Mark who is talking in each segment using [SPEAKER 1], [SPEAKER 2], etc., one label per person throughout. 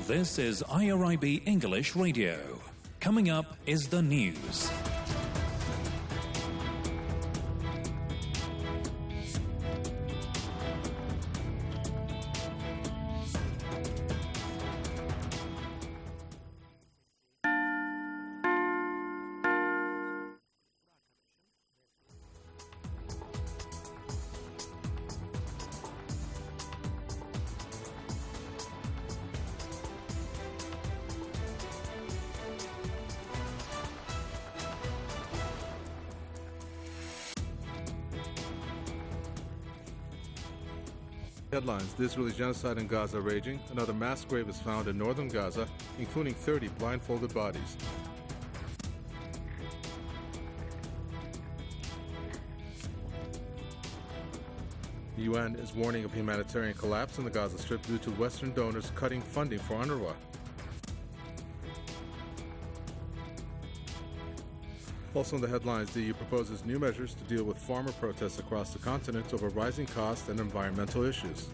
[SPEAKER 1] This is IRIB English Radio. Coming up is the news.
[SPEAKER 2] Headlines: The Israeli genocide in Gaza raging. Another mass grave is found in northern Gaza, including 30 blindfolded bodies. The UN is warning of humanitarian collapse in the Gaza Strip due to Western donors cutting funding for UNRWA. Also in the headlines, the EU proposes new measures to deal with farmer protests across the continent over rising costs and environmental issues.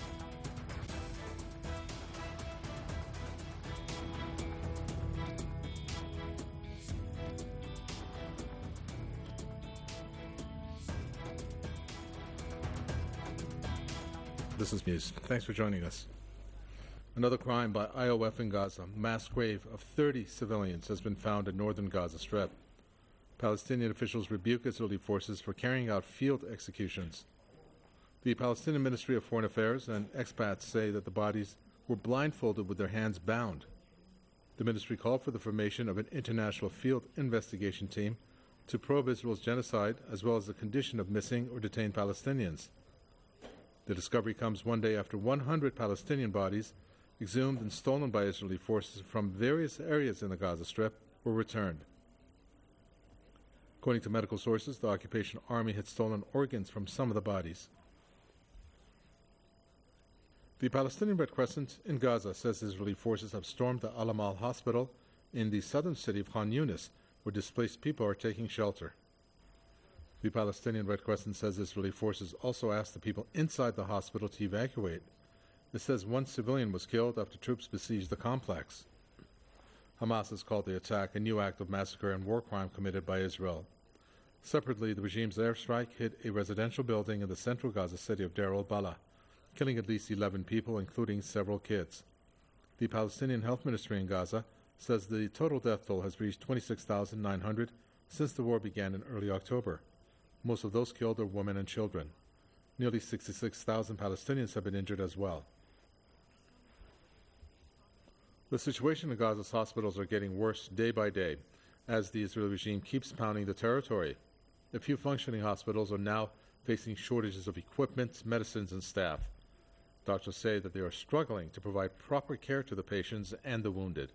[SPEAKER 2] This is news. Thanks for joining us. Another crime by IOF in Gaza. Mass grave of 30 civilians has been found in northern Gaza Strip. Palestinian officials rebuke Israeli forces for carrying out field executions. The Palestinian Ministry of Foreign Affairs and expats say that the bodies were blindfolded with their hands bound. The ministry called for the formation of an international field investigation team to probe Israel's genocide as well as the condition of missing or detained Palestinians. The discovery comes one day after 100 Palestinian bodies, exhumed and stolen by Israeli forces from various areas in the Gaza Strip, were returned. According to medical sources, the occupation army had stolen organs from some of the bodies. The Palestinian Red Crescent in Gaza says Israeli forces have stormed the Al-Amal hospital in the southern city of Khan Yunis, where displaced people are taking shelter. The Palestinian Red Crescent says Israeli forces also asked the people inside the hospital to evacuate. It says one civilian was killed after troops besieged the complex. Hamas has called the attack a new act of massacre and war crime committed by Israel. Separately, the regime's airstrike hit a residential building in the central Gaza city of Deir al-Balah, killing at least 11 people, including several kids. The Palestinian Health Ministry in Gaza says the total death toll has reached 26,900 since the war began in early October. Most of those killed are women and children. Nearly 66,000 Palestinians have been injured as well. The situation in Gaza's hospitals are getting worse day by day as the Israeli regime keeps pounding the territory. A few functioning hospitals are now facing shortages of equipment, medicines, and staff. Doctors say that they are struggling to provide proper care to the patients and the wounded.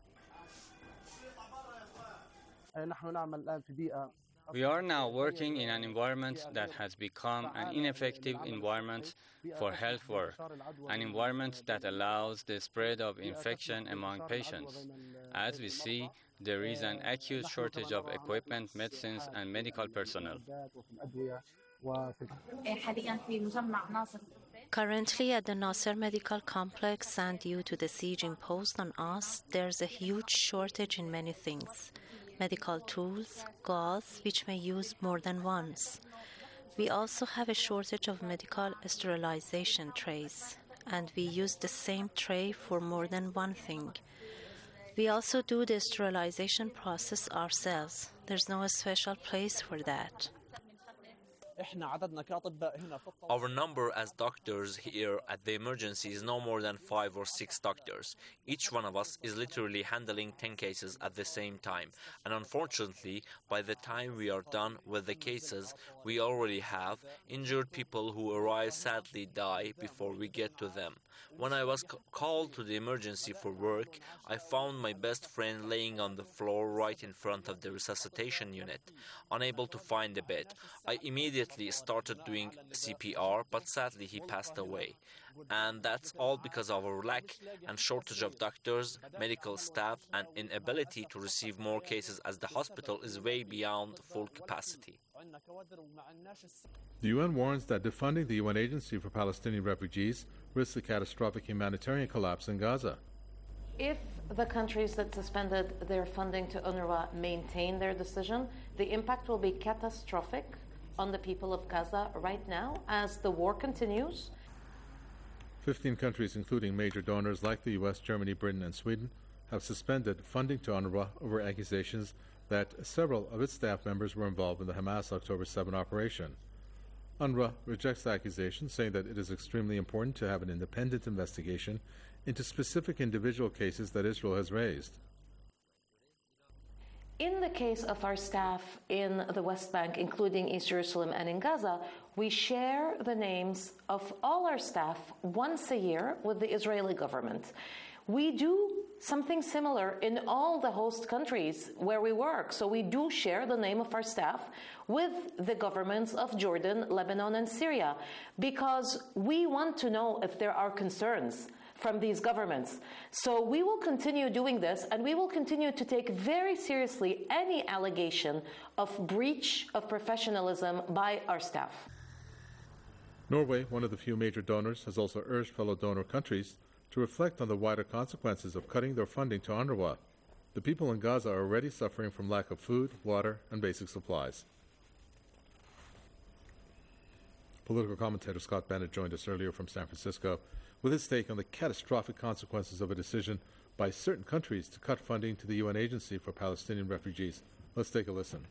[SPEAKER 3] We are now working in an environment that has become an ineffective environment for health work, an environment that allows the spread of infection among patients. As we see, there is an acute shortage of equipment, medicines, and medical personnel.
[SPEAKER 4] Currently at the Nasser Medical Complex, and due to the siege imposed on us, there's a huge shortage in many things. Medical tools, gauze, which may use more than once. We also have a shortage of medical sterilization trays, and we use the same tray for more than one thing. We also do the sterilization process ourselves. There's no special place for that.
[SPEAKER 5] Our number as doctors here at the emergency is no more than 5 or 6 doctors. Each one of us is literally handling 10 cases at the same time. And unfortunately, by the time we are done with the cases, we already have injured people who arrive sadly die before we get to them. When I was called to the emergency for work, I found my best friend laying on the floor right in front of the resuscitation unit, unable to find a bed. I immediately started doing CPR, but sadly he passed away. And that's all because of our lack and shortage of doctors, medical staff, and inability to receive more cases as the hospital is way beyond full capacity.
[SPEAKER 2] The UN warns that defunding the UN Agency for Palestinian Refugees risks a catastrophic humanitarian collapse in Gaza.
[SPEAKER 6] If the countries that suspended their funding to UNRWA maintain their decision, the impact will be catastrophic on the people of Gaza right now as the war continues.
[SPEAKER 2] 15 countries, including major donors like the US, Germany, Britain, and Sweden, have suspended funding to UNRWA over accusations that several of its staff members were involved in the Hamas October 7 operation. UNRWA rejects the accusation, saying that it is extremely important to have an independent investigation into specific individual cases that Israel has raised.
[SPEAKER 6] In the case of our staff in the West Bank, including East Jerusalem and in Gaza, we share the names of all our staff once a year with the Israeli government. We do something similar in all the host countries where we work. So we do share the name of our staff with the governments of Jordan, Lebanon, and Syria, because we want to know if there are concerns from these governments. So we will continue doing this, and we will continue to take very seriously any allegation of breach of professionalism by our staff.
[SPEAKER 2] Norway, one of the few major donors, has also urged fellow donor countries to reflect on the wider consequences of cutting their funding to UNRWA. The people in Gaza are already suffering from lack of food, water, and basic supplies. Political commentator Scott Bennett joined us earlier from San Francisco with his take on the catastrophic consequences of a decision by certain countries to cut funding to the UN Agency for Palestinian Refugees. Let's take a listen.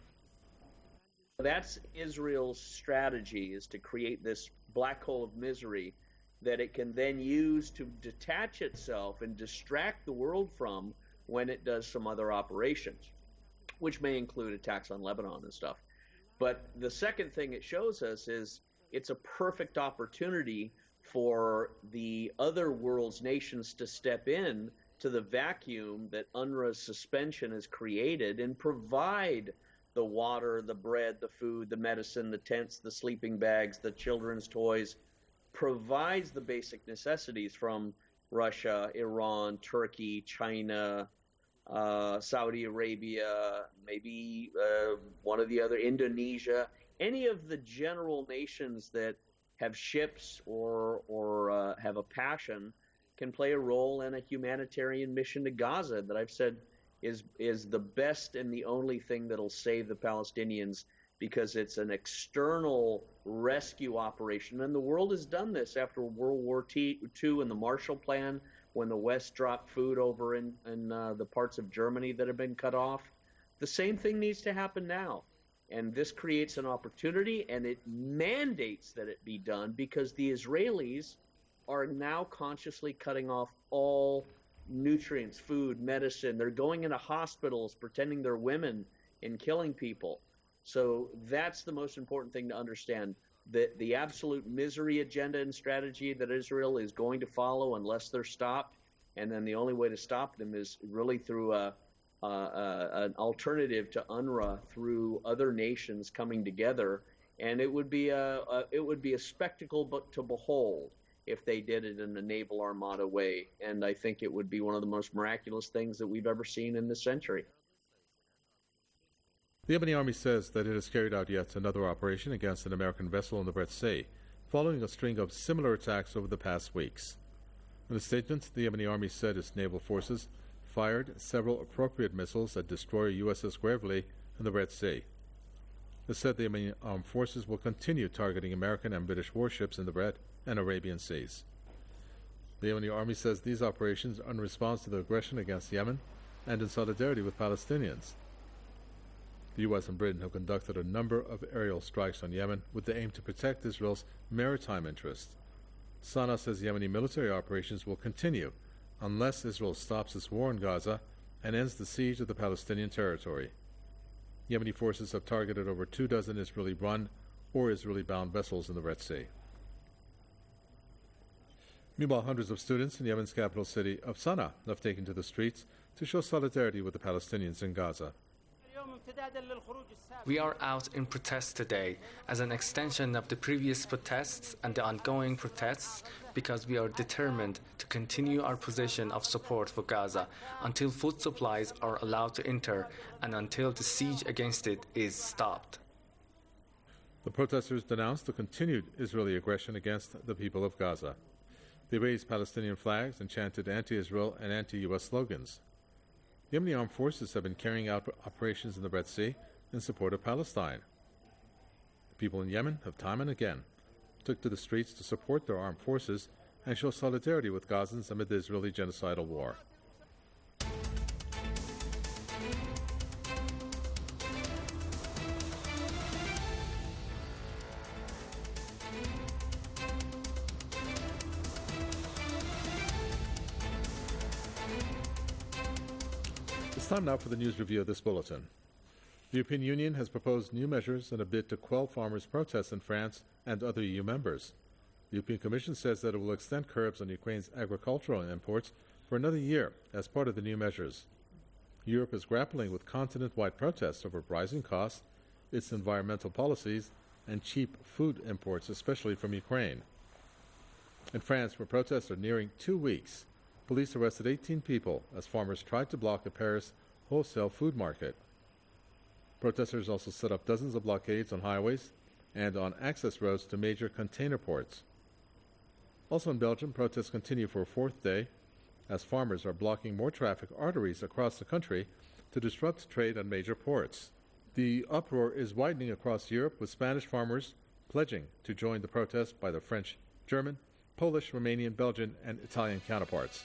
[SPEAKER 7] That's Israel's strategy, is to create this black hole of misery that it can then use to detach itself and distract the world from when it does some other operations, which may include attacks on Lebanon and stuff. But the second thing it shows us is it's a perfect opportunity for the other world's nations to step in to the vacuum that UNRWA's suspension has created and provide the water, the bread, the food, the medicine, the tents, the sleeping bags, the children's toys, provides the basic necessities from Russia, Iran, Turkey, China, Saudi Arabia, maybe one of the other, Indonesia, any of the general nations that have ships or have a passion can play a role in a humanitarian mission to Gaza that I've said is the best and the only thing that'll save the Palestinians, because it's an external rescue operation. And the world has done this after World War II and the Marshall Plan, when the West dropped food over in the parts of Germany that have been cut off. The same thing needs to happen now. And this creates an opportunity, and it mandates that it be done, because the Israelis are now consciously cutting off all nutrients, food, medicine. They're going into hospitals pretending they're women and killing people. So that's the most important thing to understand, that the absolute misery agenda and strategy that Israel is going to follow unless they're stopped. And then the only way to stop them is really through an alternative to UNRWA, through other nations coming together. And it would be a spectacle to behold if they did it in a naval armada way. And I think it would be one of the most miraculous things that we've ever seen in this century.
[SPEAKER 2] The Yemeni army says that it has carried out yet another operation against an American vessel in the Red Sea, following a string of similar attacks over the past weeks. In a statement, the Yemeni army said its naval forces fired several appropriate missiles at destroyer USS Gravely in the Red Sea. It said the Yemeni armed forces will continue targeting American and British warships in the Red and Arabian Seas. The Yemeni army says these operations are in response to the aggression against Yemen and in solidarity with Palestinians. The U.S. and Britain have conducted a number of aerial strikes on Yemen with the aim to protect Israel's maritime interests. Sana'a says Yemeni military operations will continue unless Israel stops its war in Gaza and ends the siege of the Palestinian territory. Yemeni forces have targeted over 24 Israeli-run or Israeli-bound vessels in the Red Sea. Meanwhile, hundreds of students in Yemen's capital city of Sana'a have taken to the streets to show solidarity with the Palestinians in Gaza.
[SPEAKER 8] We are out in protest today as an extension of the previous protests and the ongoing protests, because we are determined to continue our position of support for Gaza until food supplies are allowed to enter and until the siege against it is stopped.
[SPEAKER 2] The protesters denounced the continued Israeli aggression against the people of Gaza. They raised Palestinian flags and chanted anti-Israel and anti-U.S. slogans. Yemeni armed forces have been carrying out operations in the Red Sea in support of Palestine. People in Yemen have time and again took to the streets to support their armed forces and show solidarity with Gazans amid the Israeli genocidal war. It's time now for the news review of this bulletin. The European Union has proposed new measures in a bid to quell farmers' protests in France and other EU members. The European Commission says that it will extend curbs on Ukraine's agricultural imports for another year as part of the new measures. Europe is grappling with continent-wide protests over rising costs, its environmental policies, and cheap food imports, especially from Ukraine. In France, where protests are nearing 2 weeks, police arrested 18 people as farmers tried to block a Paris wholesale food market. Protesters also set up dozens of blockades on highways and on access roads to major container ports. Also in Belgium, protests continue for a fourth day as farmers are blocking more traffic arteries across the country to disrupt trade on major ports. The uproar is widening across Europe, with Spanish farmers pledging to join the protest by their French, German, Polish, Romanian, Belgian, and Italian counterparts.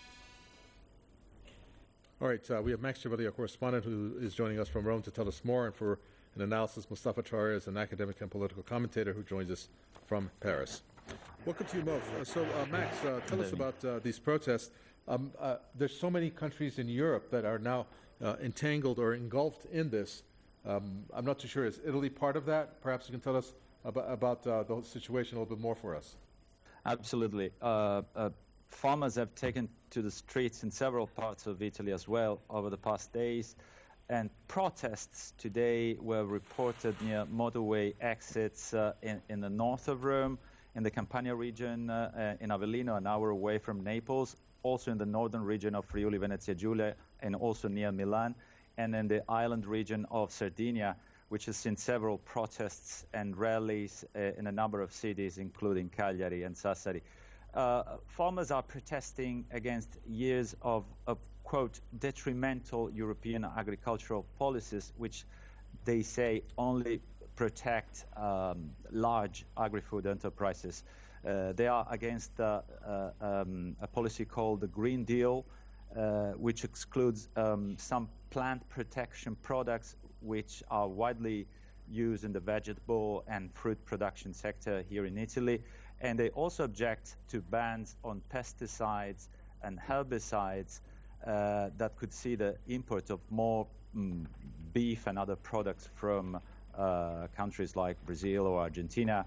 [SPEAKER 2] All right, we have Max Chiavelli, our correspondent, who is joining us from Rome to tell us more, and for an analysis, Mustafa Traore is an academic and political commentator who joins us from Paris. Welcome to you, Mo. Max, tell us about these protests. There's so many countries in Europe that are now entangled or engulfed in this. I'm not too sure. Is Italy part of that? Perhaps you can tell us about the whole situation a little bit more for us.
[SPEAKER 9] Absolutely. Farmers have taken to the streets in several parts of Italy as well over the past days, and protests today were reported near motorway exits in the north of Rome, in the Campania region, in Avellino, an hour away from Naples, also in the northern region of Friuli Venezia Giulia, and also near Milan, and in the island region of Sardinia, which has seen several protests and rallies in a number of cities, including Cagliari and Sassari. Farmers are protesting against years of, quote, detrimental European agricultural policies, which they say only protect large agri-food enterprises. They are against a policy called the Green Deal, which excludes some plant protection products which are widely used in the vegetable and fruit production sector here in Italy. And they also object to bans on pesticides and herbicides that could see the import of more beef and other products from countries like Brazil or Argentina.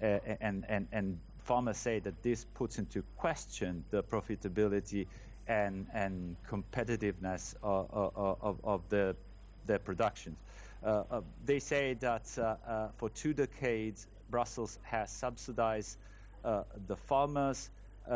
[SPEAKER 9] And farmers say that this puts into question the profitability and competitiveness of their productions. They say that for 2 decades, Brussels has subsidized the farmers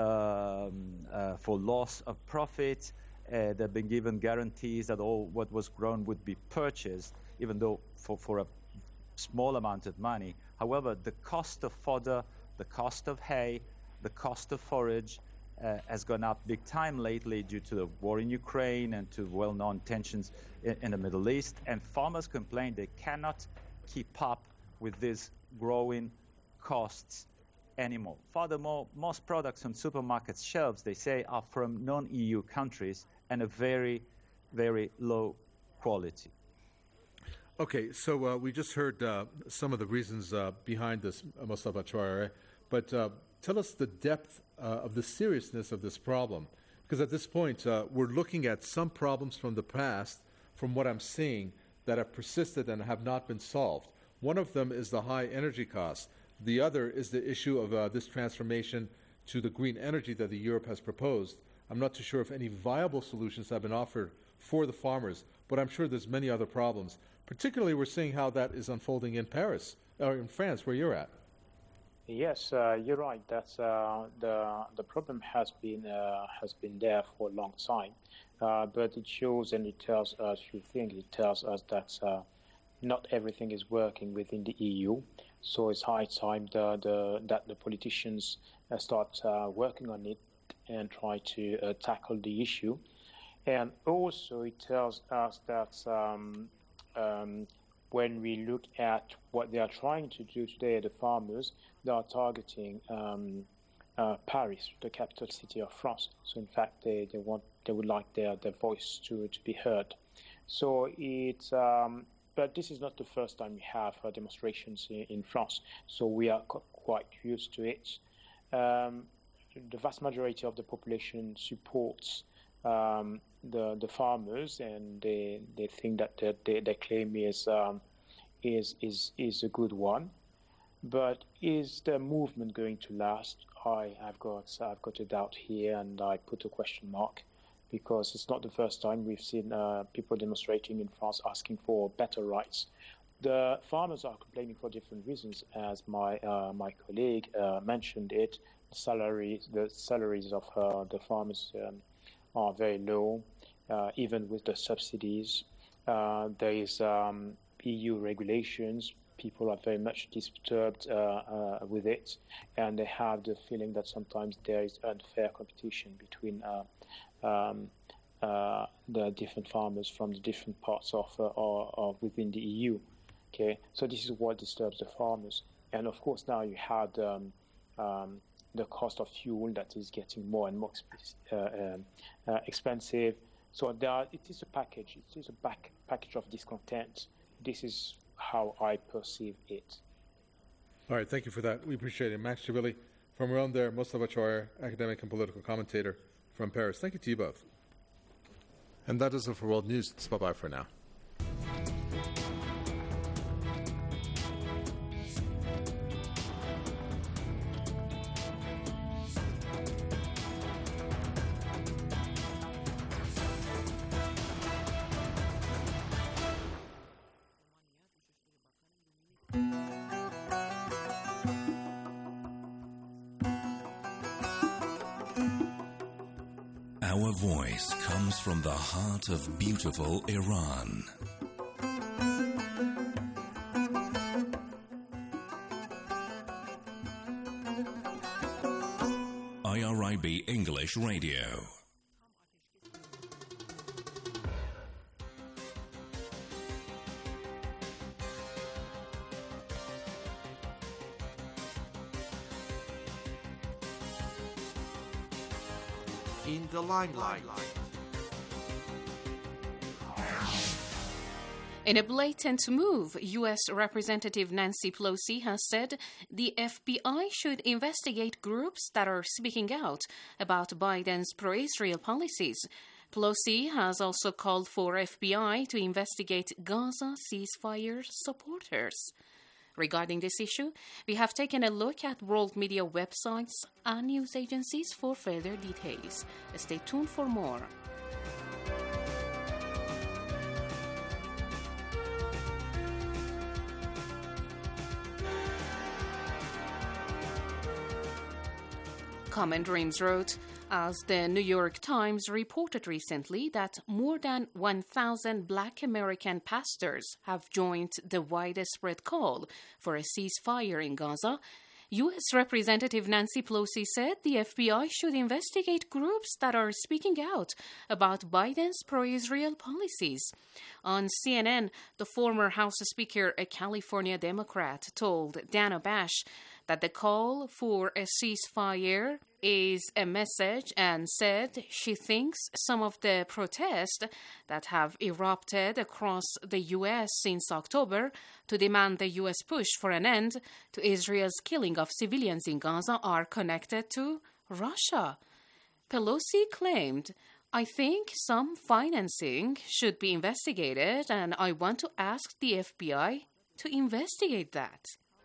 [SPEAKER 9] for loss of profit. They've been given guarantees that all what was grown would be purchased, even though for a small amount of money. However, the cost of fodder, the cost of hay, the cost of forage has gone up big time lately due to the war in Ukraine and to well-known tensions in the Middle East. And farmers complain they cannot keep up with these growing costs anymore. Furthermore, most products on supermarket shelves, they say, are from non-EU countries and of very, very low quality.
[SPEAKER 2] Okay, so we just heard some of the reasons behind this, Mustafa Traore, but tell us the depth of the seriousness of this problem. Because at this point, we're looking at some problems from the past, from what I'm seeing, that have persisted and have not been solved. One of them is the high energy costs. The other is the issue of this transformation to the green energy that Europe has proposed. I'm not too sure if any viable solutions have been offered for the farmers, but I'm sure there's many other problems. Particularly, we're seeing how that is unfolding in Paris, or in France, where you're at.
[SPEAKER 10] Yes, you're right. That's the problem has been there for a long time, but it shows and it tells us. It tells us that not everything is working within the EU. So it's high time that the politicians start working on it and try to tackle the issue. And also it tells us that when we look at what they are trying to do today, the farmers, they are targeting Paris, the capital city of France. So in fact, they would like their voice to be heard. So it's but this is not the first time we have demonstrations in France. So we are quite used to it. The vast majority of the population supports the farmers, and they think that their claim is a good one. But is the movement going to last? I've got a doubt here, and I put a question mark, because it's not the first time we've seen people demonstrating in France asking for better rights. The farmers are complaining for different reasons, as my colleague mentioned it. The salaries of the farmers are very low, even with the subsidies. There is EU regulations. People are very much disturbed with it, and they have the feeling that sometimes there is unfair competition between the different farmers from the different parts of within the EU. Okay, so this is what disturbs the farmers. And of course, now you have the cost of fuel that is getting more and more expensive. So it is a package. It is a package of discontent. This is how I perceive it.
[SPEAKER 2] All right, thank you for that. We appreciate it. Max Chiavilli from around there, Mustafa Chouair, academic and political commentator from Paris. Thank you to you both. And that is it for World News. It's bye-bye for now.
[SPEAKER 1] Our voice comes from the heart of beautiful Iran. IRIB English Radio.
[SPEAKER 11] In the limelight.
[SPEAKER 12] In a blatant move, U.S. Representative Nancy Pelosi has said the FBI should investigate groups that are speaking out about Biden's pro-Israel policies. Pelosi has also called for FBI to investigate Gaza ceasefire supporters. Regarding this issue, we have taken a look at world media websites and news agencies for further details. Stay tuned for more. Common Dreams wrote, as the New York Times reported recently, that more than 1,000 Black American pastors have joined the widespread call for a ceasefire in Gaza. U.S. Representative Nancy Pelosi said the FBI should investigate groups that are speaking out about Biden's pro-Israel policies. On CNN, the former House Speaker, a California Democrat, told Dana Bash that the call for a ceasefire is a message, and said she thinks some of the protests that have erupted across the U.S. since October to demand the U.S. push for an end to Israel's killing of civilians in Gaza are connected to Russia. Pelosi claimed, "I think some financing should be investigated, and I want to ask the FBI to investigate that."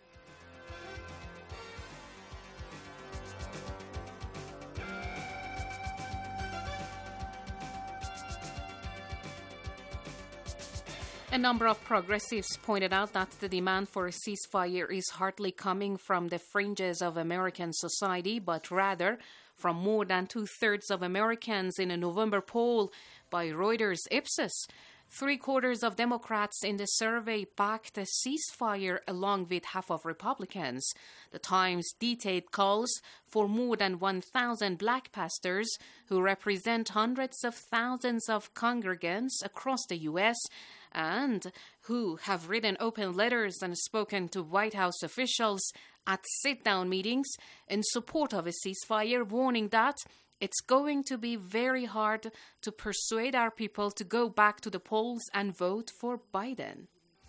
[SPEAKER 12] A number of progressives pointed out that the demand for a ceasefire is hardly coming from the fringes of American society, but rather from more than two-thirds of Americans in a November poll by Reuters Ipsos. 3/4 of Democrats in the survey backed a ceasefire along with half of Republicans. The Times detailed calls for more than 1,000 black pastors who represent hundreds of thousands of congregants across the U.S. and who have written open letters and spoken to White House officials at sit-down meetings in support of a ceasefire, warning that it's going to be very hard to persuade our people to go back to the polls and vote for Biden.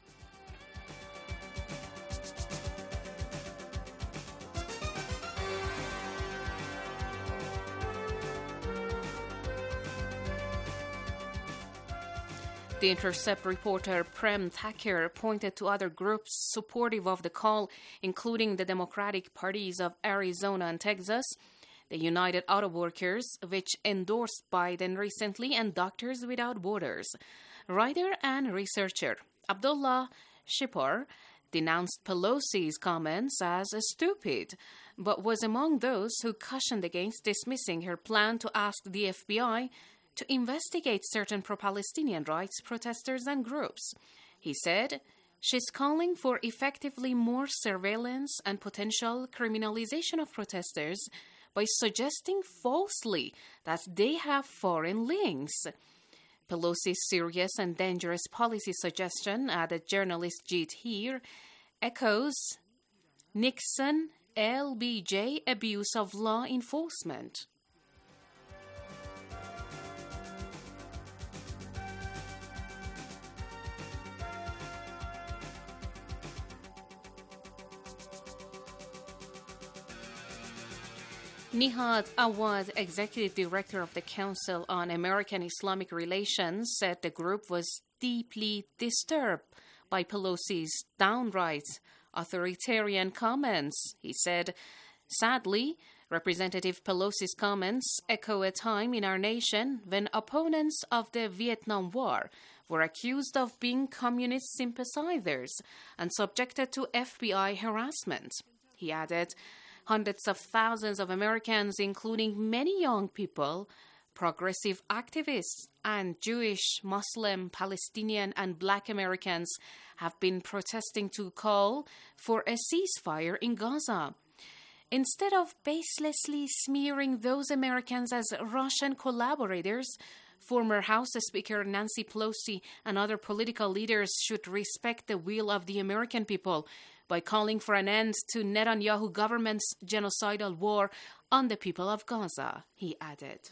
[SPEAKER 12] The Intercept reporter Prem Thakur pointed to other groups supportive of the call, including the Democratic parties of Arizona and Texas, the United Auto Workers, which endorsed Biden recently, and Doctors Without Borders. Writer and researcher Abdullah Shipar denounced Pelosi's comments as stupid, but was among those who cautioned against dismissing her plan to ask the FBI to investigate certain pro-Palestinian rights protesters and groups. He said, "She's calling for effectively more surveillance and potential criminalization of protesters by suggesting falsely that they have foreign links." Pelosi's serious and dangerous policy suggestion, added journalist Jeet Heer, echoes Nixon LBJ abuse of law enforcement. Nihad Awad, executive director of the Council on American Islamic Relations, said the group was deeply disturbed by Pelosi's downright authoritarian comments. He said, "Sadly, Representative Pelosi's comments echo a time in our nation when opponents of the Vietnam War were accused of being communist sympathizers and subjected to FBI harassment." He added, "Hundreds of thousands of Americans, including many young people, progressive activists, and Jewish, Muslim, Palestinian, and Black Americans have been protesting to call for a ceasefire in Gaza. Instead of baselessly smearing those Americans as Russian collaborators, former House Speaker Nancy Pelosi and other political leaders should respect the will of the American people by calling for an end to Netanyahu government's genocidal war on the people of Gaza," he added.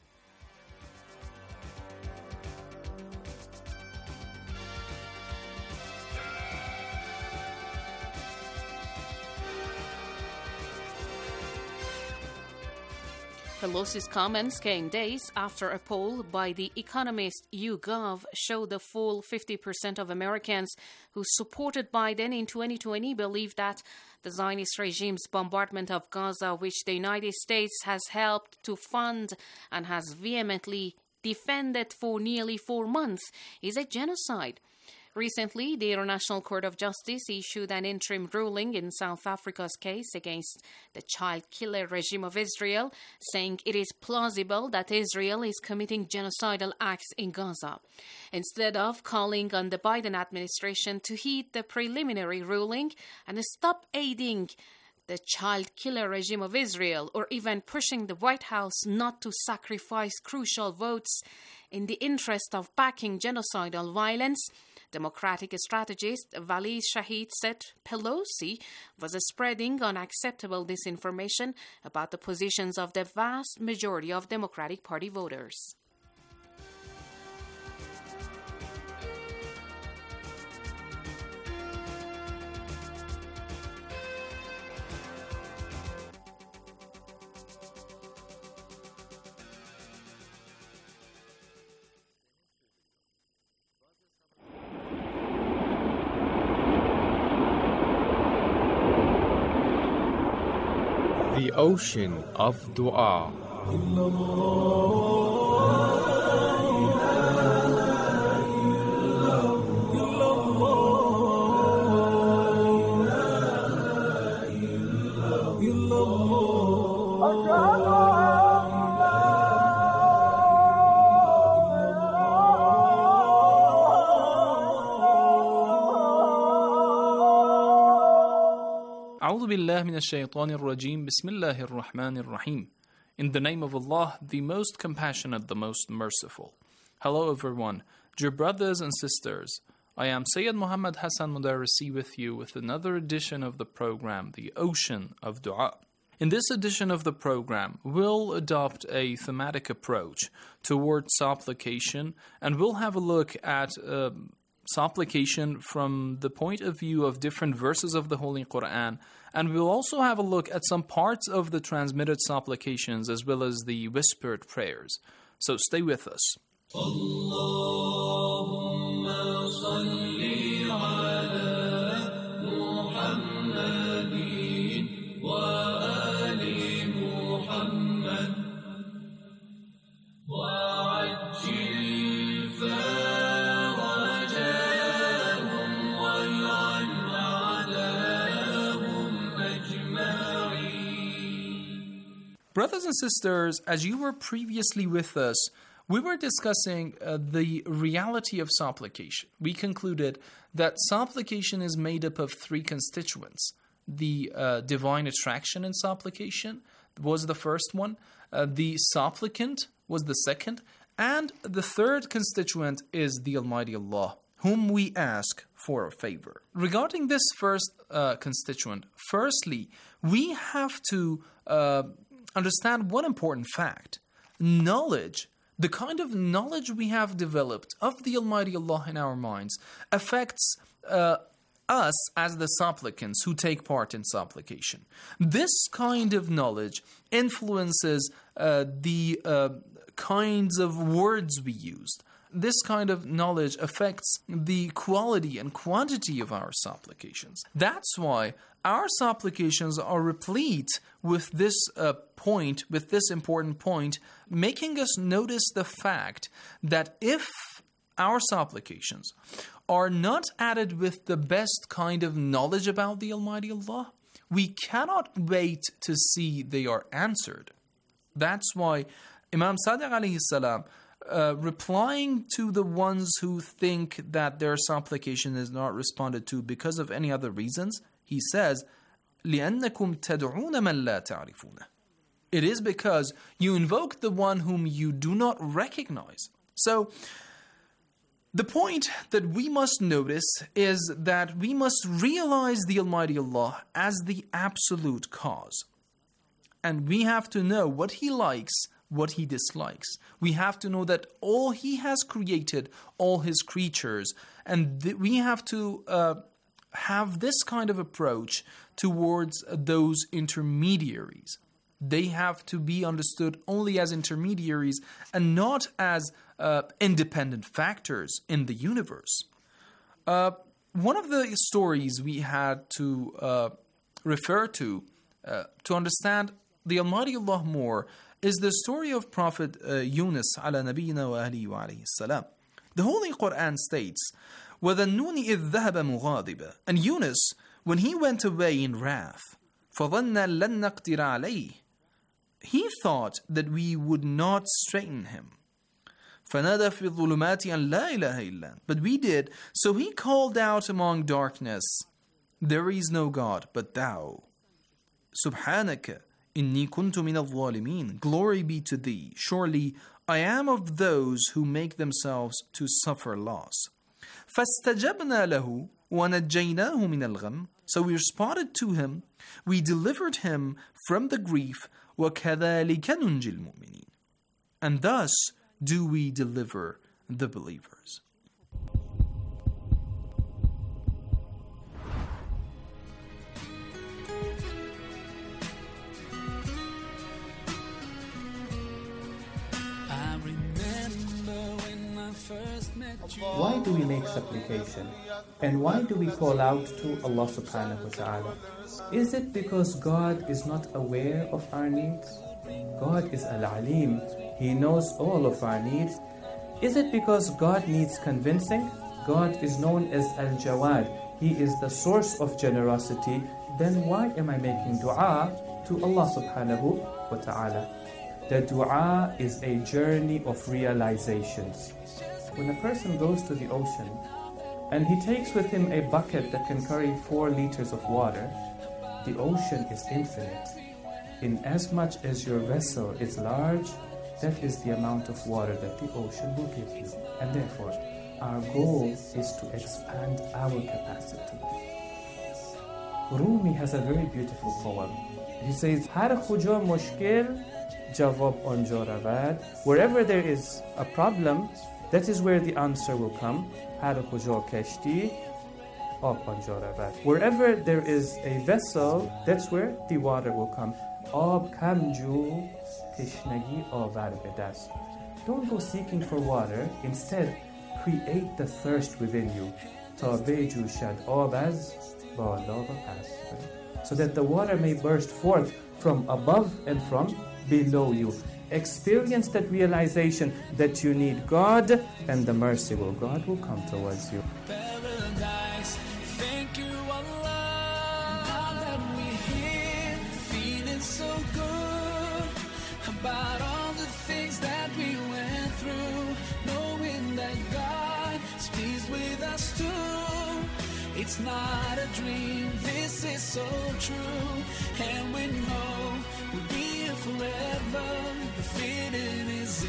[SPEAKER 12] Pelosi's comments came days after a poll by The Economist YouGov showed the full 50% of Americans who supported Biden in 2020 believe that the Zionist regime's bombardment of Gaza, which the United States has helped to fund and has vehemently defended for nearly 4 months, is a genocide. Recently, the International Court of Justice issued an interim ruling in South Africa's case against the child killer regime of Israel, saying it is plausible that Israel is committing genocidal acts in Gaza. Instead of calling on the Biden administration to heed the preliminary ruling and stop aiding the child killer regime of Israel, or even pushing the White House not to sacrifice crucial votes in the interest of backing genocidal violence, Democratic strategist Walid Shahid said Pelosi was spreading unacceptable disinformation about the positions of the vast majority of Democratic Party voters.
[SPEAKER 13] The ocean of dua.
[SPEAKER 14] أعوذ بالله من الشيطان الرجيم بسم الله الرحمن الرحيم. In the name of Allah, the most compassionate, the most merciful. Hello everyone, dear brothers and sisters. I am Sayyid Muhammad Hassan Mudarrisi with you with another edition of the program, The Ocean of Dua. In this edition of the program, we'll adopt a thematic approach towards supplication, and we'll have a look at supplication from the point of view of different verses of the Holy Quran, and we'll also have a look at some parts of the transmitted supplications as well as the whispered prayers. So stay with us. Allahumma salli ala Muhammadin wa ali Muhammad wa ajil farajahum wal'an a'dahum ajma'in. Brothers and sisters, as you were previously with us, we were discussing the reality of supplication. We concluded that supplication is made up of three constituents. The divine attraction in supplication was the first one. The supplicant was the second. And the third constituent is the Almighty Allah, whom we ask for a favor. Regarding this first constituent, firstly, we have to understand one important fact. Knowledge, the kind of knowledge we have developed of the Almighty Allah in our minds, affects us as the supplicants who take part in supplication. This kind of knowledge influences the kinds of words we use. This kind of knowledge affects the quality and quantity of our supplications. That's why our supplications are replete with this point, with this important point, making us notice the fact that if our supplications are not added with the best kind of knowledge about the Almighty Allah, we cannot wait to see they are answered. That's why Imam Sadiq alayhi salam, replying to the ones who think that their supplication is not responded to because of any other reasons, he says, لِأَنَّكُمْ تَدْعُونَ مَنْ لَا تَعْرِفُونَ. It is because you invoke the one whom you do not recognize. So, the point that we must notice is that we must realize the Almighty Allah as the absolute cause. And we have to know what He likes, what He dislikes. We have to know that all He has created, all His creatures, and we have to have this kind of approach towards those intermediaries. They have to be understood only as intermediaries and not as independent factors in the universe. One of the stories we had to refer to understand the Almighty Allah more is the story of Prophet Yunus ala nabiyyina wa alihi wa alayhi salam. The Holy Quran states, وَذَنُّونِ إِذْ ذَهَبَ مُغَاضِبًا. And Yunus, when he went away in wrath, فَظَنَّ لَن نَقْدِرَ عَلَيْهِ. He thought that we would not straighten him. فَنَادَى فِي الظُّلُمَاتِ أَن لَا إِلَهَ إِلَّا. But we did, so he called out among darkness, there is no God but thou. سُبْحَانَكَ إِنِّي كُنْتُ مِنَ الظَّالِمِينَ. Glory be to thee, surely I am of those who make themselves to suffer loss. فَاسْتَجَبْنَا لَهُ وَنَجَّيْنَاهُ مِنَ الْغَمِّ. So we responded to him, we delivered him from the grief, وَكَذَلِكَ نُنْجِ الْمُؤْمِنِينَ. And thus do we deliver the believers.
[SPEAKER 15] Why do we make supplication? And why do we call out to Allah subhanahu wa ta'ala? Is it because God is not aware of our needs? God is Al-Alim. He knows all of our needs. Is it because God needs convincing? God is known as Al-Jawad. He is the source of generosity. Then why am I making dua to Allah subhanahu wa ta'ala? The dua is a journey of realizations. When a person goes to the ocean and he takes with him a bucket that can carry 4 liters of water, the ocean is infinite. In as much as your vessel is large, that is the amount of water that the ocean will give you. And therefore, our goal is to expand our capacity. Rumi has a very beautiful poem. He says, Har khuja mushkil, jawab anja ravad. Wherever there is a problem, that is where the answer will come. Har khuja kashti, ab anja ravad. Wherever there is a vessel, that's where the water will come. Ab kamju tishnagi avar bedast. Don't go seeking for water. Instead, create the thirst within you. Ta beju shad abaz bala wa pas. So that the water may burst forth from above and from below you. Experience that realization that you need God, and the merciful God will come towards you.
[SPEAKER 16] Paradise, thank you Allah, that we're here, feeling so good about all the things that we went through, knowing that God is pleased with us too. It's not a dream, this is so true, and we know we'll be here forever. The feeling is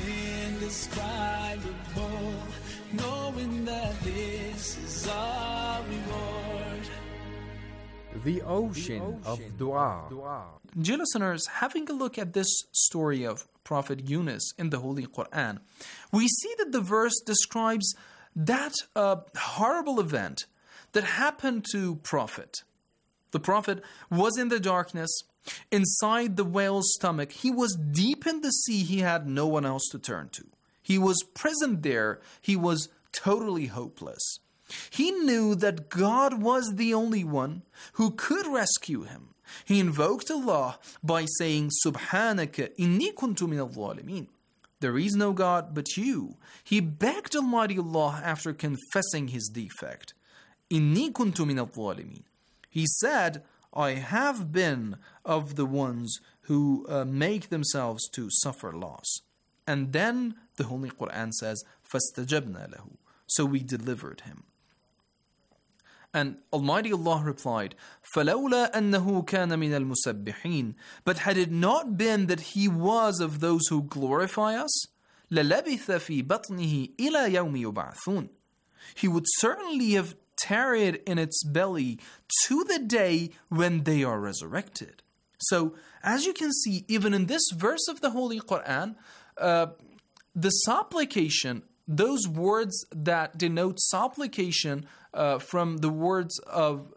[SPEAKER 16] indescribable, knowing that this is our reward.
[SPEAKER 13] The ocean of dua.
[SPEAKER 14] Dear listeners, having a look at this story of Prophet Yunus in the Holy Quran, we see that the verse describes that horrible event that happened to Prophet. The Prophet was in the darkness, inside the whale's stomach. He was deep in the sea. He had no one else to turn to. He was prisoned there. He was totally hopeless. He knew that God was the only one who could rescue him. He invoked Allah by saying, Subhanaka inni kuntu min al-zalimin. There is no God but you. He begged Almighty Allah after confessing his defect. Inni kuntu min al-zalimin. He said, I have been of the ones who make themselves to suffer loss. And then the Holy Quran says, فَاسْتَجَبْنَا لَهُ. So we delivered him. And Almighty Allah replied, فَلَوْلَا أَنَّهُ كَانَ مِنَ الْمُسَبِّحِينَ. But had it not been that he was of those who glorify us, لَلَبِثَ فِي بَطْنِهِ إِلَى يَوْمِ يُبْعَثُونَ. He would certainly have tarried in its belly to the day when they are resurrected. So, as you can see, even in this verse of the Holy Quran, the supplication, those words that denote supplication from the words of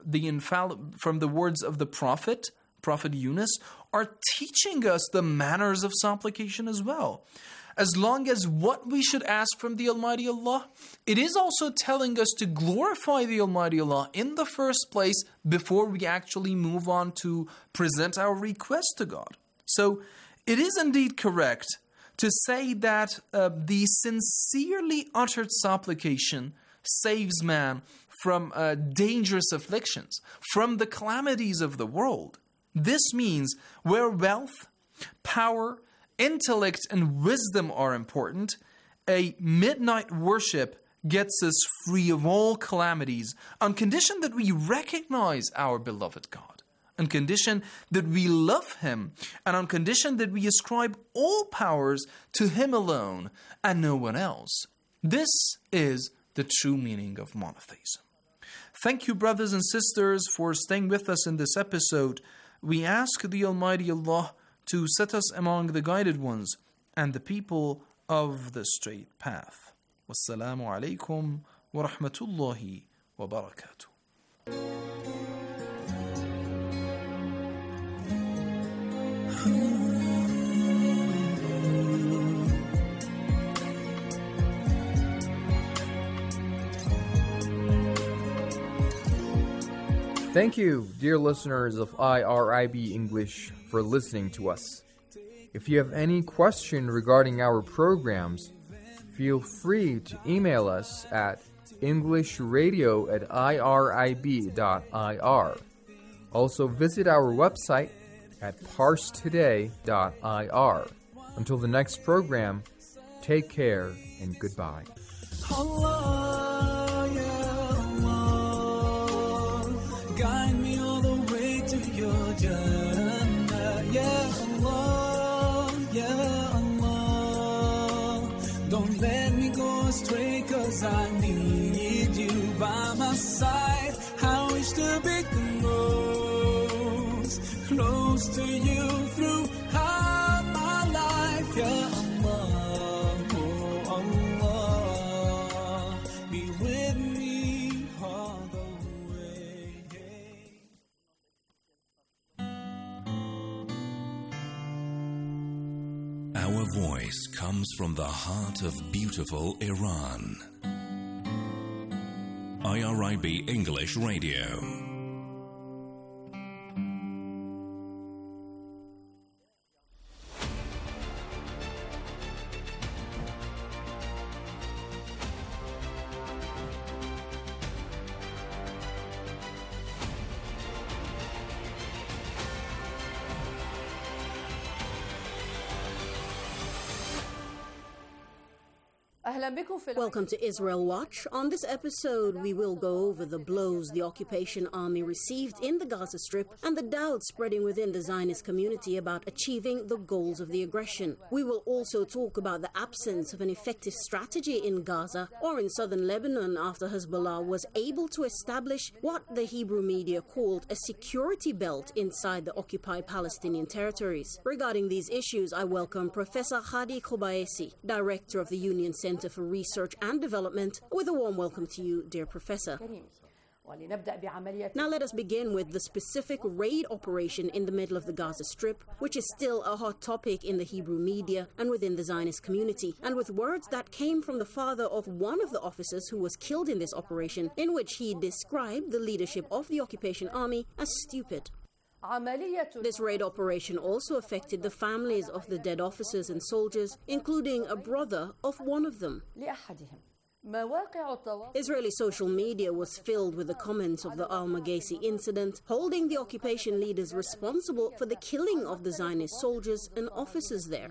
[SPEAKER 14] the Prophet Yunus, are teaching us the manners of supplication as well. As long as what we should ask from the Almighty Allah, it is also telling us to glorify the Almighty Allah in the first place before we actually move on to present our request to God. So it is indeed correct to say that the sincerely uttered supplication saves man from dangerous afflictions, from the calamities of the world. This means where wealth, power, intellect and wisdom are important, a midnight worship gets us free of all calamities on condition that we recognize our beloved God, on condition that we love Him, and on condition that we ascribe all powers to Him alone and no one else. This is the true meaning of monotheism. Thank you, brothers and sisters, for staying with us in this episode. We ask the Almighty Allah to set us among the guided ones and the people of the straight path. Wassalamu alaikum wa rahmatullahi wa barakatuh.
[SPEAKER 13] Thank you, dear listeners of IRIB English, for listening to us. If you have any question regarding our programs, feel free to email us at englishradio@irib.ir. Also visit our website at parstoday.ir. Until the next program, take care and goodbye.
[SPEAKER 16] Allah, ya Allah, guide me all the way to your my side. I wish to be the most close to you throughout my life. Ya Allah, oh Allah, be with me all the way.
[SPEAKER 1] Our voice comes from the heart of beautiful Iran. IRIB English Radio.
[SPEAKER 17] Welcome to Israel Watch. On this episode, we will go over the blows the occupation army received in the Gaza Strip and the doubts spreading within the Zionist community about achieving the goals of the aggression. We will also talk about the absence of an effective strategy in Gaza or in southern Lebanon after Hezbollah was able to establish what the Hebrew media called a security belt inside the occupied Palestinian territories. Regarding these issues, I welcome Professor Hadi Khobaesi, Director of the Union Center for Research and Development, with a warm welcome to you, dear Professor. Now let us begin with the specific raid operation in the middle of the Gaza Strip, which is still a hot topic in the Hebrew media and within the Zionist community, and with words that came from the father of one of the officers who was killed in this operation, in which he described the leadership of the occupation army as stupid. This raid operation also affected the families of the dead officers and soldiers, including a brother of one of them. Israeli social media was filled with the comments of the Al-Maghazi incident, holding the occupation leaders responsible for the killing of the Zionist soldiers and officers there.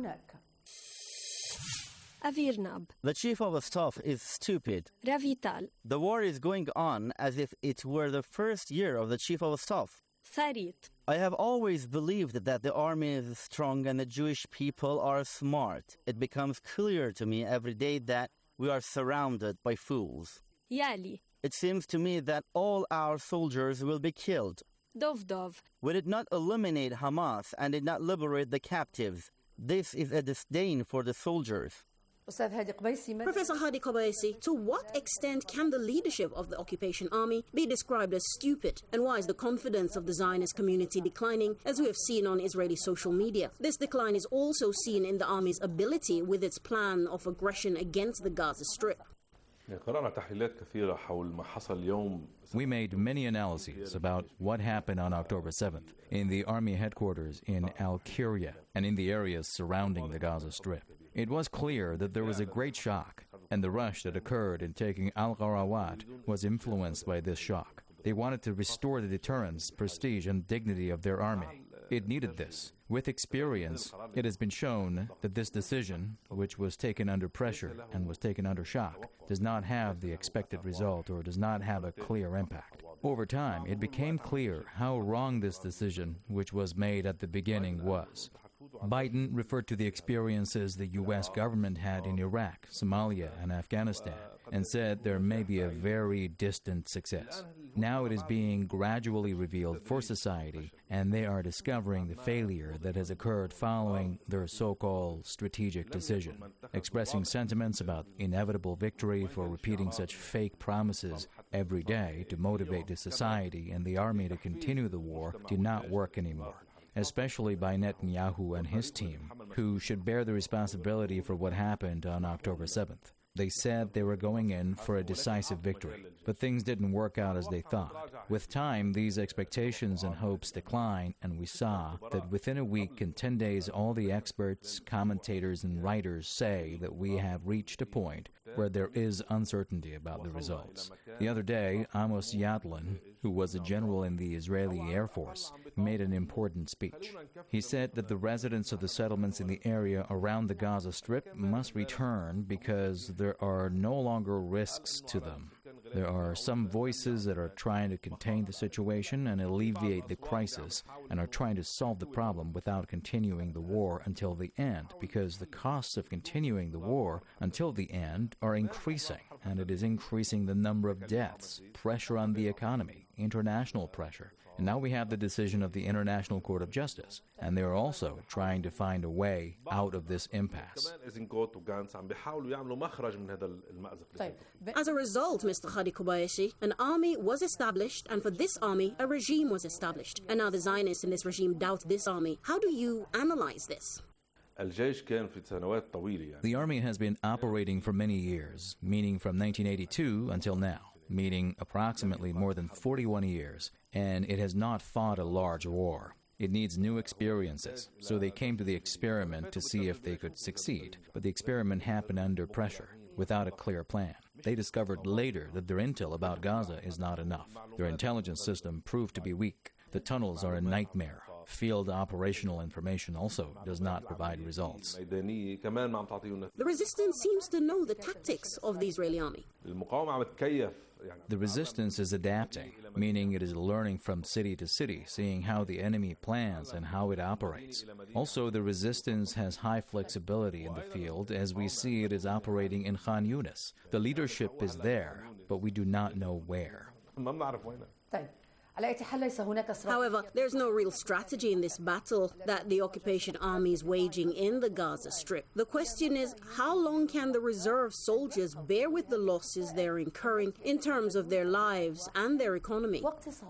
[SPEAKER 18] The chief of staff is stupid. The war is going on as if it were the first year of the chief of staff. I have always believed that the army is strong and the Jewish people are smart. It becomes clear to me every day that we are surrounded by fools. It seems to me that all our soldiers will be killed. We did not eliminate Hamas and did not liberate the captives. This is a disdain for the soldiers.
[SPEAKER 17] Professor Hadi Khobaesi, to what extent can the leadership of the occupation army be described as stupid, and why is the confidence of the Zionist community declining, as we have seen on Israeli social media? This decline is also seen in the army's ability with its plan of aggression against the Gaza Strip.
[SPEAKER 19] We made many analyses about what happened on October 7th in the army headquarters in Al-Kiryah and in the areas surrounding the Gaza Strip. It was clear that there was a great shock, and the rush that occurred in taking Al-Gharawat was influenced by this shock. They wanted to restore the deterrence, prestige, and dignity of their army. It needed this. With experience, it has been shown that this decision, which was taken under pressure and was taken under shock, does not have the expected result or does not have a clear impact. Over time, it became clear how wrong this decision, which was made at the beginning, was. Biden referred to the experiences the U.S. government had in Iraq, Somalia, and Afghanistan, and said there may be a very distant success. Now it is being gradually revealed for society, and they are discovering the failure that has occurred following their so-called strategic decision. Expressing sentiments about inevitable victory for repeating such fake promises every day to motivate the society and the army to continue the war did not work anymore, especially by Netanyahu and his team, who should bear the responsibility for what happened on October 7th. They said they were going in for a decisive victory, but things didn't work out as they thought. With time, these expectations and hopes decline, and we saw that within a week and 10 days, all the experts, commentators, and writers say that we have reached a point where there is uncertainty about the results. The other day, Amos Yadlin, who was a general in the Israeli Air Force, made an important speech. He said that the residents of the settlements in the area around the Gaza Strip must return because there are no longer risks to them. There are some voices that are trying to contain the situation and alleviate the crisis and are trying to solve the problem without continuing the war until the end, because the costs of continuing the war until the end are increasing. and it is increasing the number of deaths, pressure on the economy, international pressure. And now we have the decision of the International Court of Justice, and they are also trying to find a way out of this impasse.
[SPEAKER 17] As a result, Mr. Hadi Kobayashi, an army was established, and for this army, a regime was established. And now the Zionists in this regime doubt this army. How do you analyze this?
[SPEAKER 19] The army has been operating for many years, meaning from 1982 until now, meaning approximately more than 41 years, and it has not fought a large war. It needs new experiences, so they came to the experiment to see if they could succeed, but the experiment happened under pressure, without a clear plan. They discovered later that their intel about Gaza is not enough. Their intelligence system proved to be weak. The tunnels are a nightmare. Field operational information also does not provide results.
[SPEAKER 17] The resistance seems to know the tactics of the Israeli army.
[SPEAKER 19] The resistance is adapting, meaning it is learning from city to city, seeing how the enemy plans and how it operates. Also, the resistance has high flexibility in the field, as we see it is operating in Khan Yunis. The leadership is there, but we do not know where.
[SPEAKER 17] However, there's no real strategy in this battle that the occupation army is waging in the Gaza Strip. The question is, how long can the reserve soldiers bear with the losses they're incurring in terms of their lives and their economy?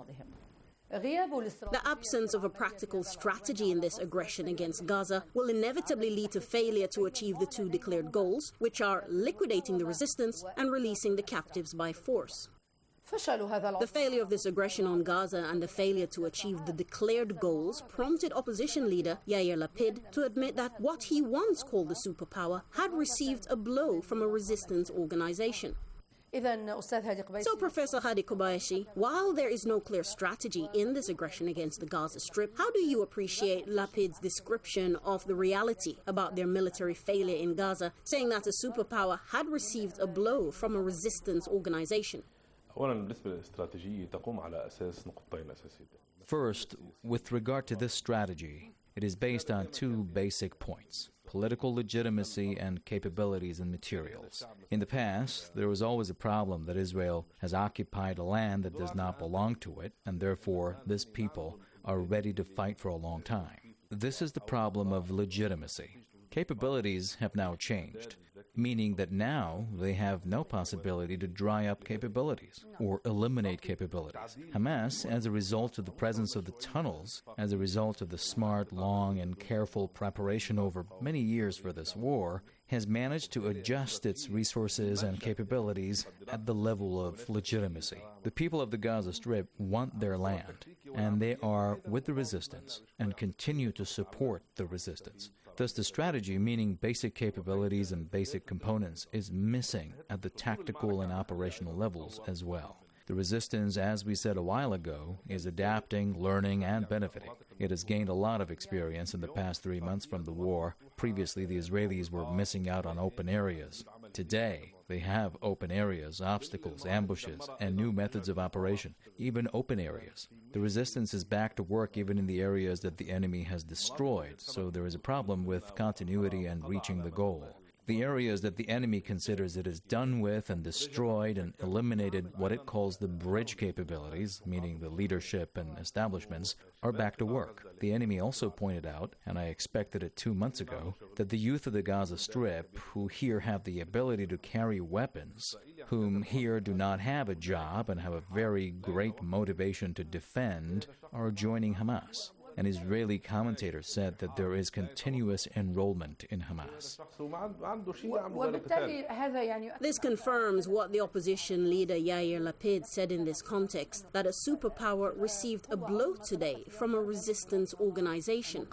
[SPEAKER 17] The absence of a practical strategy in this aggression against Gaza will inevitably lead to failure to achieve the two declared goals, which are liquidating the resistance and releasing the captives by force. The failure of this aggression on Gaza and the failure to achieve the declared goals prompted opposition leader Yair Lapid to admit that what he once called the superpower had received a blow from a resistance organization. So, Professor Hadi Kobayashi, while there is no clear strategy in this aggression against the Gaza Strip, how do you appreciate Lapid's description of the reality about their military failure in Gaza, saying that a superpower had received a blow from a resistance organization?
[SPEAKER 19] First, with regard to this strategy, it is based on two basic points: political legitimacy and capabilities and materials. In the past, there was always a problem that Israel has occupied a land that does not belong to it, and therefore this people are ready to fight for a long time. This is the problem of legitimacy. Capabilities have now changed, meaning that now they have no possibility to dry up capabilities or eliminate capabilities. Hamas, as a result of the presence of the tunnels, as a result of the smart, long, and careful preparation over many years for this war, has managed to adjust its resources and capabilities at the level of legitimacy. The people of the Gaza Strip want their land, and they are with the resistance and continue to support the resistance. Thus, the strategy, meaning basic capabilities and basic components, is missing at the tactical and operational levels as well. The resistance, as we said a while ago, is adapting, learning, and benefiting. It has gained a lot of experience in the past 3 months from the war. Previously, the Israelis were missing out on open areas. Today, they have open areas, obstacles, ambushes, and new methods of operation, even open areas. The resistance is back to work even in the areas that the enemy has destroyed, so there is a problem with continuity and reaching the goal. The areas that the enemy considers it is done with and destroyed and eliminated what it calls the bridge capabilities, meaning the leadership and establishments, are back to work. The enemy also pointed out, and I expected it 2 months ago, that the youth of the Gaza Strip, who here have the ability to carry weapons, whom here do not have a job and have a very great motivation to defend, are joining Hamas. An Israeli commentator said that there is continuous enrollment in Hamas.
[SPEAKER 17] This confirms what the opposition leader Yair Lapid said in this context, that a superpower received a blow today from a resistance organization.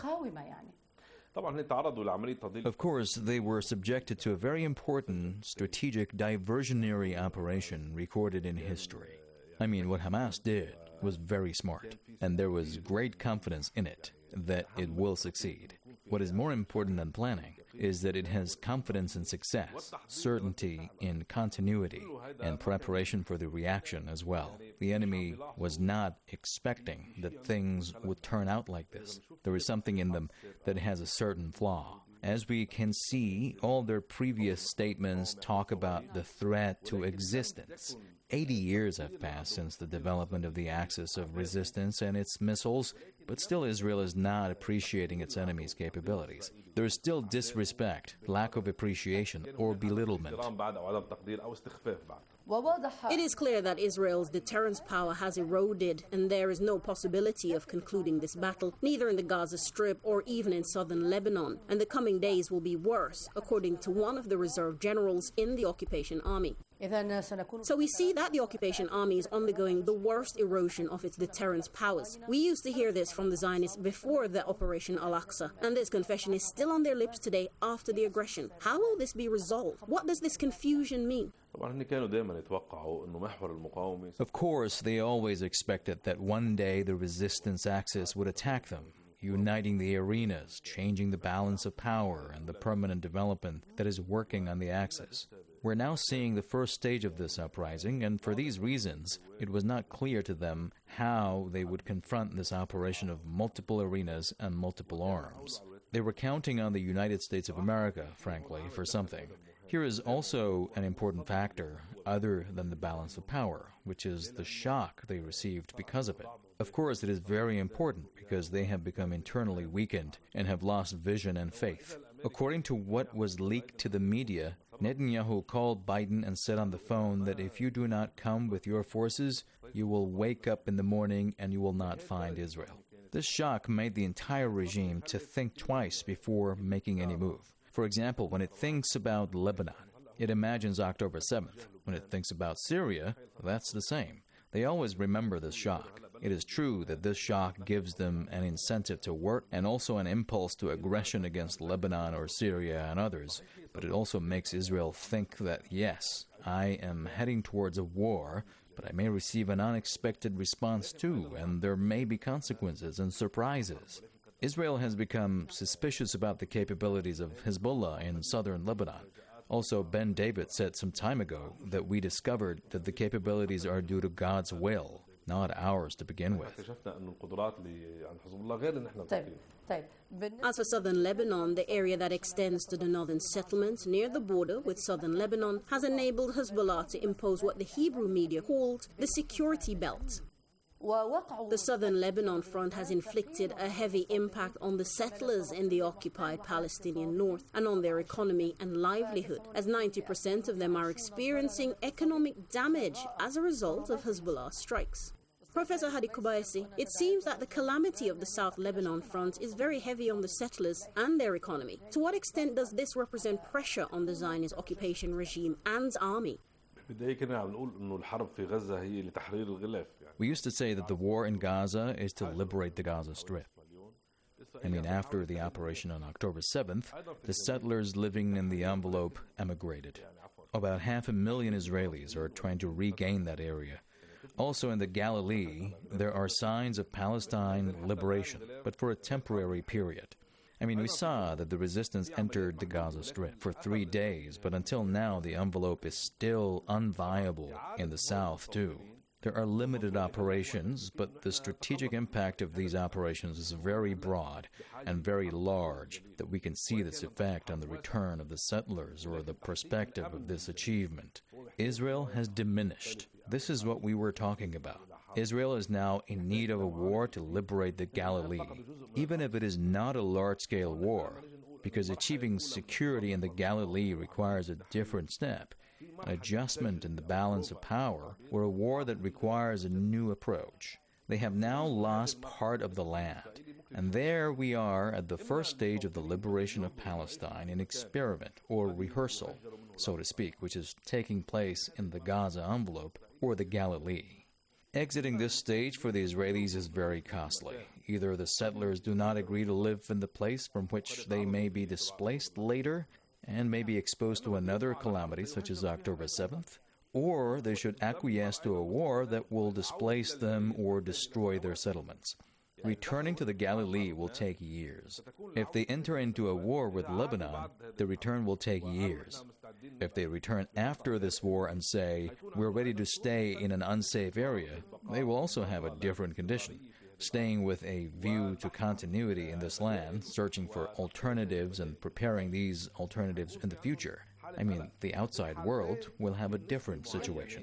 [SPEAKER 19] Of course, they were subjected to a very important strategic diversionary operation recorded in history. I mean, what Hamas did was very smart, and there was great confidence in it that it will succeed. What is more important than planning is that it has confidence in success, certainty in continuity, and preparation for the reaction as well. The enemy was not expecting that things would turn out like this. There is something in them that has a certain flaw. As we can see, all their previous statements talk about the threat to existence. 80 years have passed since the development of the Axis of Resistance and its missiles, but still Israel is not appreciating its enemy's capabilities. There is still disrespect, lack of appreciation, or belittlement.
[SPEAKER 17] It is clear that Israel's deterrence power has eroded, and there is no possibility of concluding this battle, neither in the Gaza Strip or even in southern Lebanon, and the coming days will be worse, according to one of the reserve generals in the occupation army. So we see that the occupation army is undergoing the worst erosion of its deterrence powers. We used to hear this from the Zionists before the Operation Al-Aqsa, and this confession is still on their lips today after the aggression. How will this be resolved? What does this confusion mean?
[SPEAKER 19] Of course, they always expected that one day the resistance axis would attack them, uniting the arenas, changing the balance of power, and the permanent development that is working on the axis. We're now seeing the first stage of this uprising, and for these reasons, it was not clear to them how they would confront this operation of multiple arenas and multiple arms. They were counting on the United States of America, frankly, for something. Here is also an important factor other than the balance of power, which is the shock they received because of it. Of course, it is very important because they have become internally weakened and have lost vision and faith. According to what was leaked to the media, Netanyahu called Biden and said on the phone that if you do not come with your forces, you will wake up in the morning and you will not find Israel. This shock made the entire regime to think twice before making any move. For example, when it thinks about Lebanon, it imagines October 7th. When it thinks about Syria, that's the same. They always remember this shock. It is true that this shock gives them an incentive to work and also an impulse to aggression against Lebanon or Syria and others, but it also makes Israel think that, yes, I am heading towards a war, but I may receive an unexpected response too, and there may be consequences and surprises. Israel has become suspicious about the capabilities of Hezbollah in southern Lebanon. Also, Ben David said some time ago that we discovered that the capabilities are due to God's will, not ours to begin with.
[SPEAKER 17] As for southern Lebanon, the area that extends to the northern settlements near the border with southern Lebanon has enabled Hezbollah to impose what the Hebrew media called the security belt. The southern Lebanon front has inflicted a heavy impact on the settlers in the occupied Palestinian north and on their economy and livelihood, as 90% of them are experiencing economic damage as a result of Hezbollah strikes. Professor Hadi Kobayesi, it seems that the calamity of the South Lebanon front is very heavy on the settlers and their economy. To what extent does this represent pressure on the Zionist occupation regime and army?
[SPEAKER 19] We used to say that the war in Gaza is to liberate the Gaza Strip. After the operation on October 7th, the settlers living in the envelope emigrated. About 500,000 Israelis are trying to regain that area. Also in the Galilee, there are signs of Palestine liberation, but for a temporary period. We saw that the resistance entered the Gaza Strip for 3 days, but until now the envelope is still unviable in the south too. There are limited operations, but the strategic impact of these operations is very broad and very large, that we can see this effect on the return of the settlers or the perspective of this achievement. Israel has diminished. This is what we were talking about. Israel is now in need of a war to liberate the Galilee, even if it is not a large-scale war, because achieving security in the Galilee requires a different step, an adjustment in the balance of power, or a war that requires a new approach. They have now lost part of the land, and there we are at the first stage of the liberation of Palestine, an experiment or rehearsal, so to speak, which is taking place in the Gaza envelope or the Galilee. Exiting this stage for the Israelis is very costly. Either the settlers do not agree to live in the place from which they may be displaced later and may be exposed to another calamity such as October 7th, or they should acquiesce to a war that will displace them or destroy their settlements. Returning to the Galilee will take years. If they enter into a war with Lebanon, the return will take years. If they return after this war and say, we're ready to stay in an unsafe area, they will also have a different condition. staying with a view to continuity in this land, searching for alternatives and preparing these alternatives in the future. I mean, the outside world will have a different situation.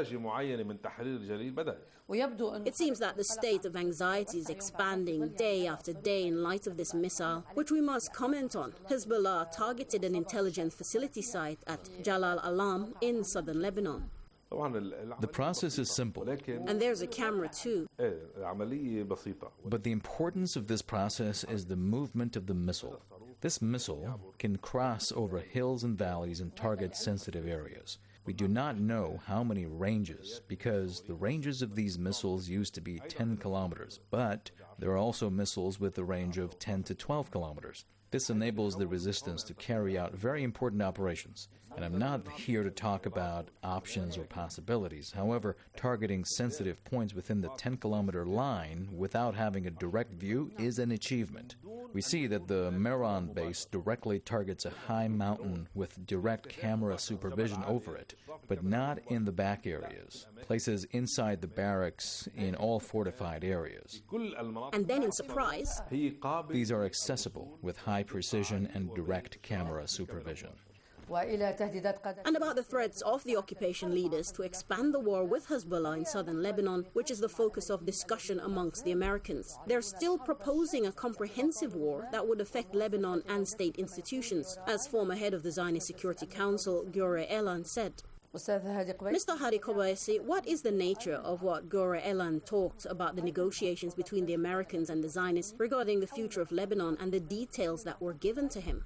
[SPEAKER 17] It seems that the state of anxiety is expanding day after day in light of this missile, which we must comment on. Hezbollah targeted an intelligence facility site at Jalal Alam in southern Lebanon.
[SPEAKER 19] The process is simple.
[SPEAKER 17] And there's a camera too.
[SPEAKER 19] But the importance of this process is the movement of the missile. This missile can cross over hills and valleys and target sensitive areas. We do not know how many ranges, because the ranges of these missiles used to be 10 kilometers, but there are also missiles with a range of 10 to 12 kilometers. This enables the resistance to carry out very important operations. And I'm not here to talk about options or possibilities. However, targeting sensitive points within the 10-kilometer line without having a direct view is an achievement. We see that the Meron base directly targets a high mountain with direct camera supervision over it, but not in the back areas, places inside the barracks in all fortified areas.
[SPEAKER 17] And then in surprise,
[SPEAKER 19] these are accessible with high precision and direct camera supervision.
[SPEAKER 17] And about the threats of the occupation leaders to expand the war with Hezbollah in southern Lebanon, which is the focus of discussion amongst the Americans. They're still proposing a comprehensive war that would affect Lebanon and state institutions, as former head of the Zionist Security Council, Giora Elan, said. Mr. Hadi Kobayashi, what is the nature of what Giora Elan talked about the negotiations between the Americans and the Zionists regarding the future of Lebanon and the details that were given to him?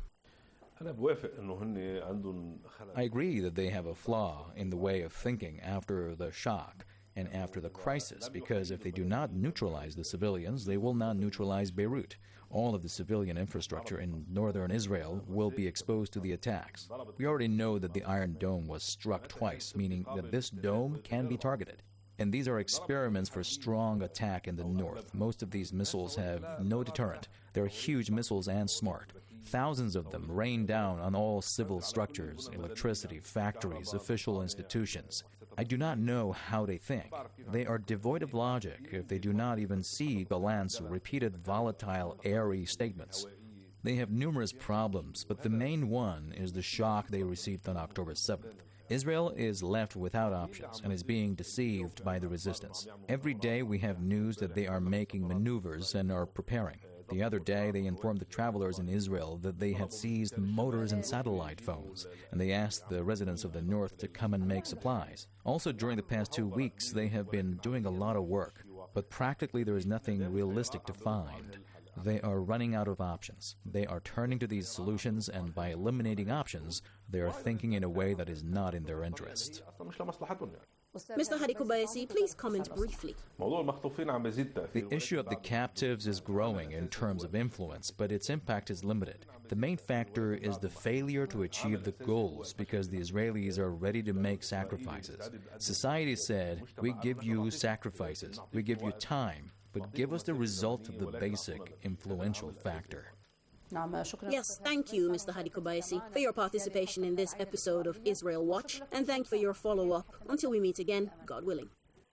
[SPEAKER 19] I agree that they have a flaw in the way of thinking after the shock and after the crisis, because if they do not neutralize the civilians, they will not neutralize Beirut. All of the civilian infrastructure in northern Israel will be exposed to the attacks. We already know that the Iron Dome was struck twice, meaning that this dome can be targeted. And these are experiments for strong attack in the north. Most of these missiles have no deterrent. They're huge missiles and smart. Thousands of them rain down on all civil structures, electricity, factories, official institutions. I do not know how they think. They are devoid of logic if they do not even see Golan's repeated volatile, airy statements. They have numerous problems, but the main one is the shock they received on October 7th. Israel is left without options and is being deceived by the resistance. Every day we have news that they are making maneuvers and are preparing. The other day, they informed the travelers in Israel that they had seized motors and satellite phones, and they asked the residents of the north to come and make supplies. Also, during the past 2 weeks, they have been doing a lot of work, but practically there is nothing realistic to find. They are running out of options. They are turning to these solutions, and by eliminating options, they are thinking in a way that is not in their interest.
[SPEAKER 17] Mr. Hadi Kobayashi, please comment briefly.
[SPEAKER 19] The issue of the captives is growing in terms of influence, but its impact is limited. The main factor is the failure to achieve the goals because the Israelis are ready to make sacrifices. Society said, we give you sacrifices, we give you time, but give us the result of the basic influential factor.
[SPEAKER 17] Yes, thank you, Mr. Hadi Kobayashi, for your participation in this episode of Israel Watch, and thanks for your follow-up. Until we meet again, God willing.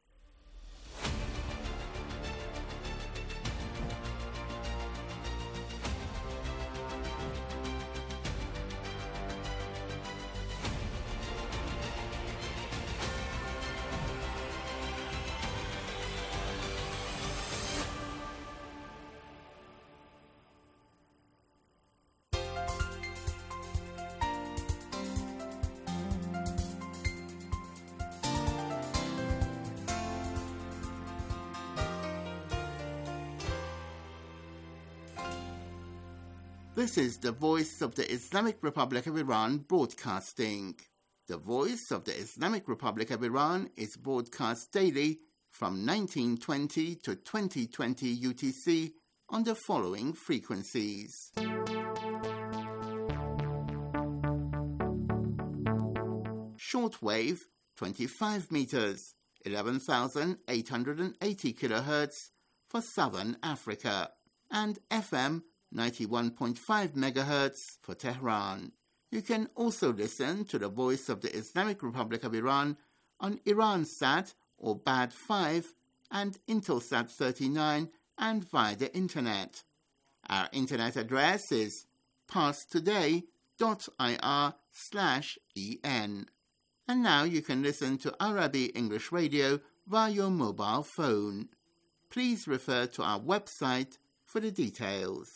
[SPEAKER 20] This is the Voice of the Islamic Republic of Iran broadcasting. The Voice of the Islamic Republic of Iran is broadcast daily from 1920 to 2020 UTC on the following frequencies. Shortwave 25 meters, 11,880 kilohertz for Southern Africa, and FM 91.5 megahertz for Tehran. You can also listen to the Voice of the Islamic Republic of Iran on Iransat or BAD 5 and Intelsat 39 and via the internet. Our internet address is parstoday.ir/en. And now you can listen to Arabi English Radio via your mobile phone. Please refer to our website for the details.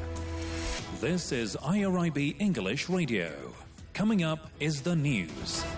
[SPEAKER 1] This is IRIB English Radio. Coming up is the news.